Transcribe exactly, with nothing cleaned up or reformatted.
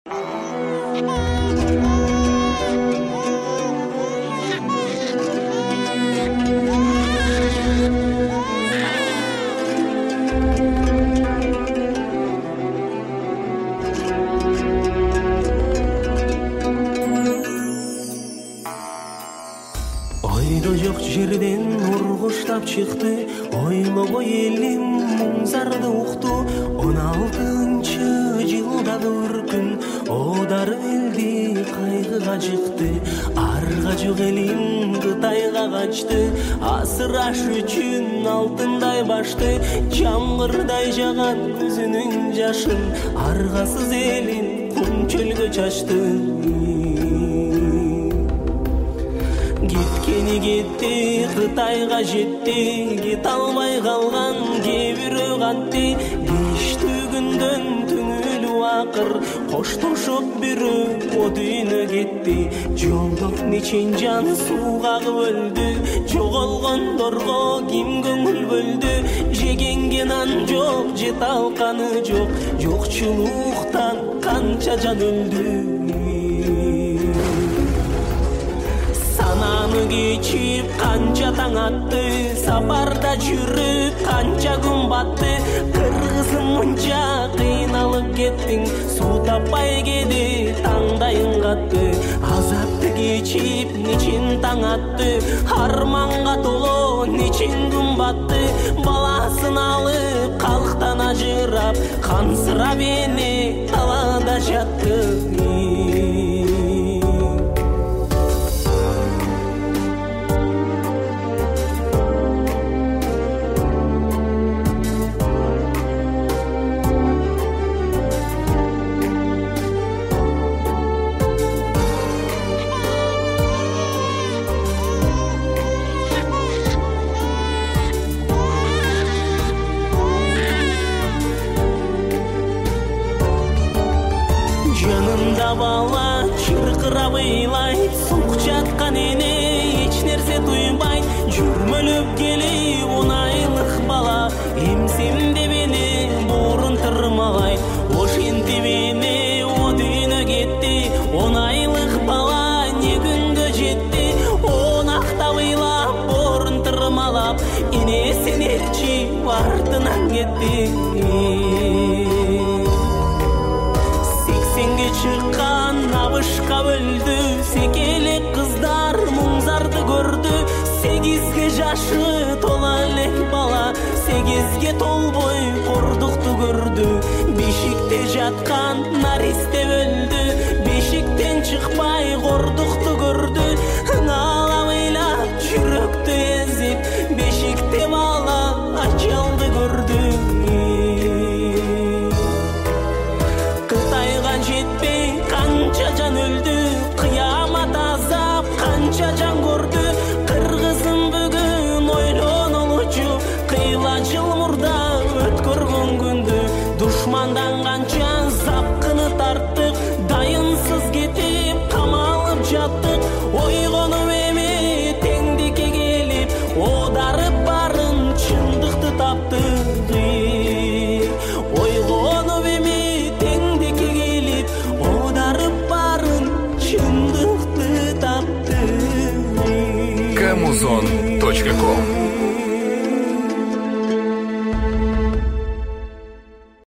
Ойдо жок жерден ургуштап чыкты, ойлобой элим муңзарды укту. Он алтынчы жылда бір күн одар элди кайгыга жыкты. Арга жок элим Кытайга качты, асыраш үчүн алтындай башты. Жамгырдай жаган көзүнүн жашын, аргасыз элин кум чөлгө чачты. Кеткени кетти, Кытайга жетти, кете албай калган кээ бирөө катты. Бештүү күндөн түңүлүү акыр, коштошуп бирөө о дүйнө кетти. Жолдо нечин жан суу кагып өлдү, жоголгондорго ким көңүл бөлдү. Жегенге нан жок, жете алканы жок, жокчулуктан канча жан өлдү. Сананы кечип канча таң атты, сапарда жүрүп канча күн батты. Кыргызым мынча кыйналып кеттиң, суу таппай кеди таңдайың катты. Азапты кечип нечин таң атты, арманга толо нечин күн батты. Баласын алып калктан ажырап, кансырап эне талаада жатты. Жанымда бала чыркырап ыйлай, сук жаткан эне эч нерсе туйбай. Жүрмөлөп келип он айлык бала, эмсемде мени буурун тырмалай. Ошентип эне о дүйнө кетти, он айлык бала не күнгө жетти. Он актап ыйлап буурун тырмалап, энесин ээрчи артынан кетти. Сексенге чыккан абышка өлдү, секелек кыздар муңзарды көрдү. Сегизге жашы тола элек бала, сегизге толбой кордукту көрдү. Бешикте жаткан наристе өлдү, бешиктен чыкпай кордукту көрдү. Ыңалап ыйлап жүрөктү эзип, бешикте бала ачалды көрдү. Жетпей канча жан өлдү, кыямат азап канча жан көрдү. Кыргызым бүгүн ойлонолучу, кыйла жыл мурда өткөргөн күндү. Душмандан канча запкыны тарттык, дайынсыз кетип камалып жаттык. Ойгонуп эми теңдикке келип, одарып барын чындыкты таптык. Ойгонуп эми теңдикке келип, одарып барын чындыкты таптык. камузон точка ком